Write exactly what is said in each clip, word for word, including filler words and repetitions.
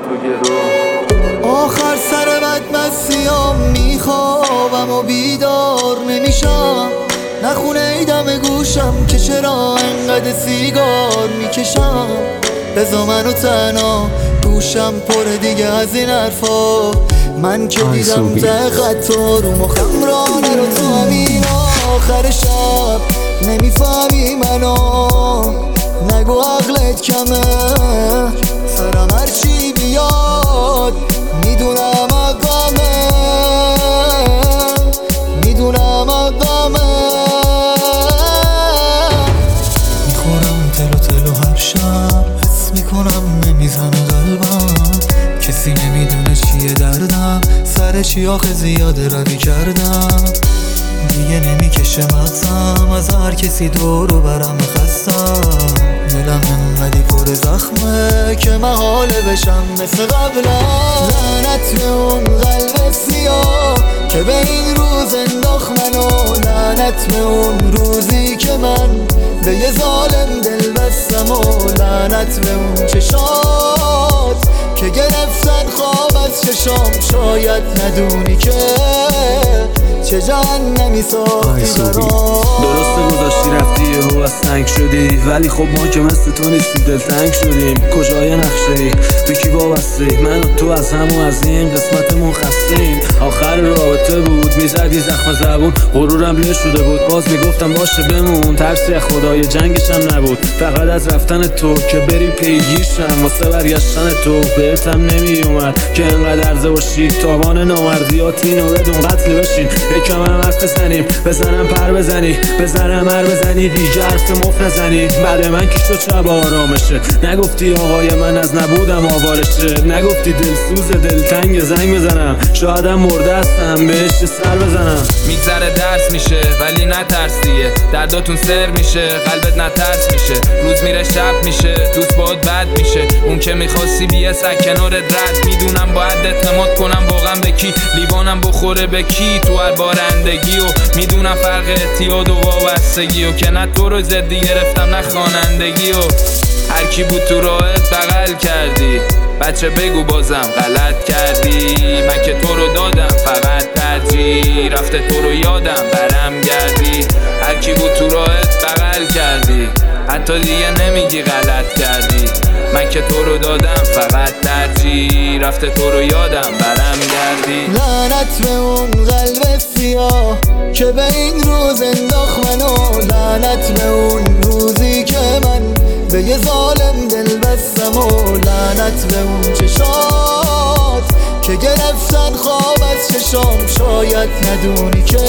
تو گرو. آخر سر بدمستیام میخوابم و بیدار نمیشم، نخونه ای دم گوشم که چرا انقدر سیگار میکشم. بذار منو تنها، گوشم پر دیگه از این حرفا. من که دیدم ته خطا رو مخم رانه رو تو همین آخر شب. نمیفهمی منو، نگو عقلت کمه. سرم هرچی بیاد میدونم اقامه، میدونم اقامه. میخورم تلو تلو هر شب، حس میکنم نمیزنه قلبم. کسی نمیدونه چیه دردم، سر چی آخه زیاده روی کردم. دیگه نمیکشه مغزم از هر کسی دورو برم خستم. دلم انقدی پر زخمه که محاله بشم مثل قبلم. لعنت به اون قلب سیاه که به این روز انداخت منو. لعنت به اون روزی که من به یه ظالم دل بستم. و لعنت به اون چشات که گرفتن خواب از چشام. شاید ندونی که چه جهنمی ساختی برام. درسته گذاشتی رفتی یهو از سنگ شدی، ولی خب ما که مثل تو نیستیم دلتنگ شدیم. کجای نقشه ای؟ به کی وابسته ای؟ من و تو از هم و از این قسمتمون خسته ایم. آخر رابطه بود میزدی زخم زبون، غرورم له شده بود باز میگفتم باشه بمون. ترسی از خدای جنگشم نبود، فقط از رفتن تو که بری پیگیرشم. واسه برگشتن تو بهتم نمی اومد که انقدر عرضه باشی. تاوان نامردیاتی اینو بدون قتل بشین. یکم هم حرف بزنیم، بزنم پر بزنی، بزنم هر بزنی دیگه حرف مف نزنی. بعد من کی شد شب آرامشه؟ نگفتی آقای من از نبودم آوارشه؟ نگفتی دلسوز دلتنگ زنگ بزنم؟ شایدم مرده هستم بهش سر بزنم. میگذره درس میشه ولی نترس دیگه، درداتون سر میشه قلبت نترس میشه. روز میره شب میشه دوست باهات بد میشه. اون که میخواستی بیه سک کنارت رد. میدونم باید اعتماد کنم واقعا به کی، لیوانم بخوره به کی تو هر بارندگی. و میدونم فرق اعتیاد و وابستگی و که نه تو رو زدی گرفتم نه خوانندگی. و هر کی بود تو راهت بغل کردی، بچه بگو بازم غلط کردی. من که تو رو دادم فقط ترجیح، رفته تو رو یادم برم گردی. هر کی بود تو راهت بغل کردی، حتی دیگه نمیگی غلط کردی. من که تو رو دادم فقط ترجیح، رفته تو رو یادم برم گردی. لعنت به اون قلب سیاه که به این روز انداخت منو. لعنت به اون روزی که من به یه ظالم دل بستم. و لعنت به اون چشات که گرفتن خواب از چشام. شاید ندونی که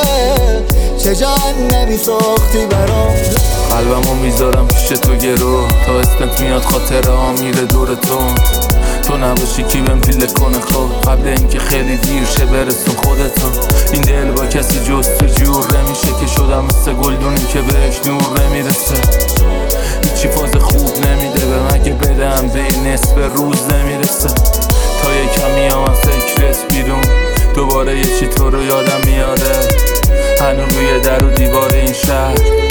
چه جهنمی ساختی برام. قلبمو میذارم پیش تو گرو، تا اسمت میاد خاطره ها میره دورتون. تو نباشی کی بهم پیله کنه خب، قبل اینکه خیلی دیر شه برسون خودتون. این دل با کسی جز تو جور نمیشه که شدم مثل گلدونی که بهش نور نمیرسه. هیچی فاز خوب نمیده به من که بدم به این نصف روز نمیرسه. تا یکم میام از فکرت بیرون، دوباره یه چی تو رو یادم میاره. هنوز روی در و دیوار این شهر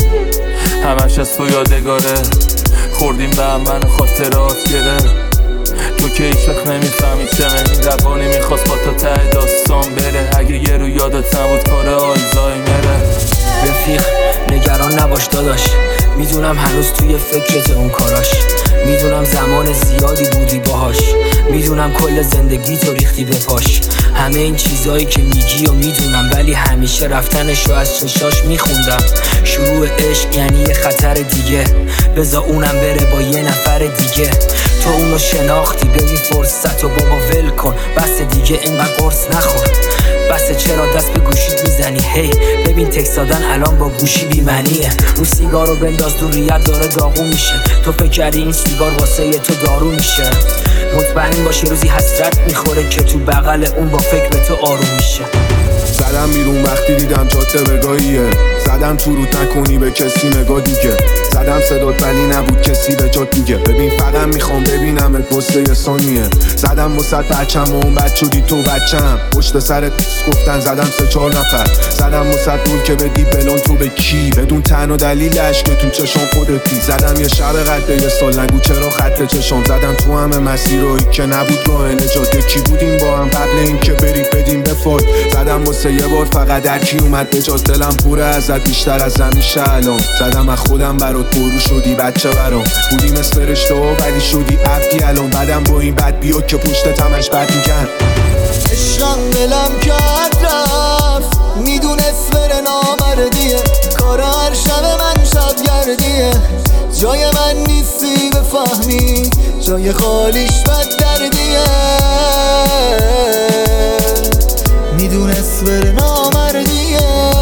همش از تو یادگاره. خوردیم به هم من خاطرات گره. تو که هیچ وقت نمیفهمی چمه، این روانی میخواست با تا ته داستان بره. اگه یه رو یادت نبود کار آلزایمره. رفیق نگران نباش داداش، میدونم هنوز توی فکرت اون کاراش. میدونم زمان زیادی بودی باهاش، میدونم کل زندگی تو ریختی به پاش. همه این چیزایی که میگی و میدونم، ولی همیشه رفتنشو از چشاش میخوندم. شروع عشق یعنی یه خطر دیگه، بذار اونم بره با یه نفر دیگه. تو اونو شناختی ببین فرصت و بابا ول کن. بس دیگه اینقدر قرص نخور، بس چرا دست به گوشیت میزنی؟ هی hey, ببین تکست دادن الان با گوشی بی‌معنیه. رو سیگارو بنداز دوریت داره داغون میشه. تو فکر کردی این سیگار واسه تو دارو میشه؟ مطمئن باش روزی حسرت میخوره که تو بغل اون با فکر به تو آروم میشه. زدم بیرون اون وقتی دیدم جاده بگاهیه. زدم تو روت نکنی به کسی نگاه دیگه. زدم صدات ولی نبود کسی به جات دیگه. ببین فقط میخوام ببینم واسه یه ثانیه. زدم واسه بچم و اون بچه شدی تو بچم. پشت سرت گفتن زدم سه چهار نفر. زدم واسه دور که بدی بلون تو به کی بدون تن و دلیلش که تو چشم خودتی. زدم یه شب قد یه سال نگو چرا خط چشم. زدم تو همه مسیرهایی که نبود راه نجات. کی بودیم با هم قبل این که بری بدیم بفات. زدم واسه یه بار فقط در کی اومد به جات. دلم پره ازت بیشتر از همیشه الان. زدم از خودم برات برو شدی بچه برام. بودی مثل فرشته ها ولی شدی عبدی الان. بعدم با این بد بیا که پشت تمش بد میگن. عشقم دلم کرد رفت میدونست بره نامردیه. کار هر شب من شب گردیه. جای من نیستی بفهمی جای خالیش بد دردیه. میدونست بره نامردیه.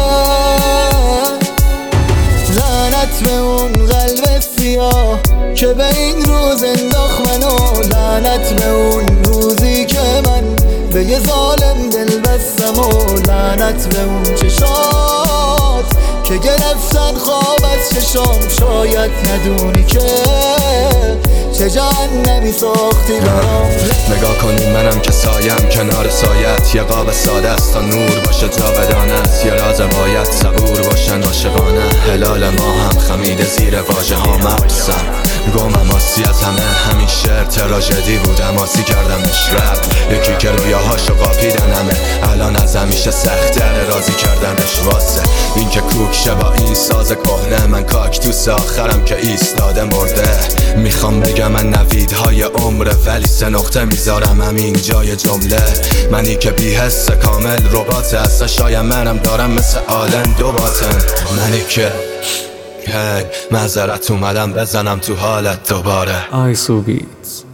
لعنت به اون قلب سیاه که به این روز انداخت منو. لعنت به اون روزی که من به یه ظالم دل بستم. و لعنت به اون چشات که گرفتن خواب از چشام. شاید ندونی که چه جهنمی ساختی برام. نگاه کنی منم که سایم کنار سایت. یه قاب ساده است تا نور باشه جاودانه است. یه راز باید صبور باشن عاشقانه. هلال ما هم خمیده زیر واژه ها مبسم. گمم آسی از همه همین شعر تراژدی بود. اماسی کردمش رب یکی که رویاهاشو قاپیدن همه. الان از همیشه سخت‌تره راضی کردنش واسه این که کوکشه با این ساز کهنه. من کاکتوس آخرم که ایستاده مرده. میخوام بگم من نویدهای عمره ولی سه نقطه میذارم همین جای جمله. منی که بی حس کامل ربات اصلا شاید منم دارم مثل آلن دو باطن. منی که هی معذرت اومدم بزنم تو حالت دوباره. آیسو بیتس.